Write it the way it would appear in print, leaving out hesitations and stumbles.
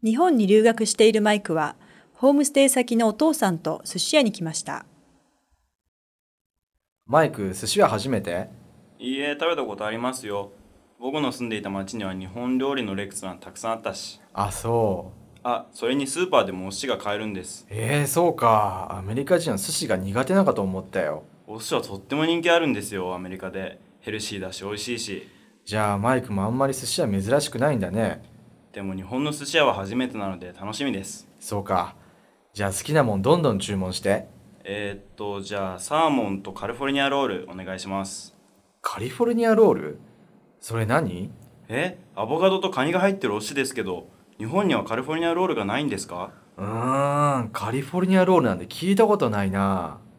日本に留学しているマイクは、ホームステイ先のお父さんと寿司屋に来ました。 マイク、寿司は初めて？ いいえ、食べたことありますよ。僕の住んでいた町には日本料理のレストランたくさんあったし。 あ、そう。 あ、それにスーパーでもお寿司が買えるんです。 そうか。アメリカ人は寿司が苦手なかと思ったよ。 お寿司はとっても人気あるんですよ、アメリカで。ヘルシーだし美味しいし。 じゃあマイクもあんまり寿司は珍しくないんだね。 でも日本の寿司屋は初めてなので楽しみです。 そうか。じゃあ好きなもんどんどん注文して。 じゃあサーモンとカリフォルニアロールお願いします。 カリフォルニアロール？それ何？ アボカドとカニが入ってるお寿司ですけど、日本にはカリフォルニアロールがないんですか？ カリフォルニアロールなんて聞いたことないな。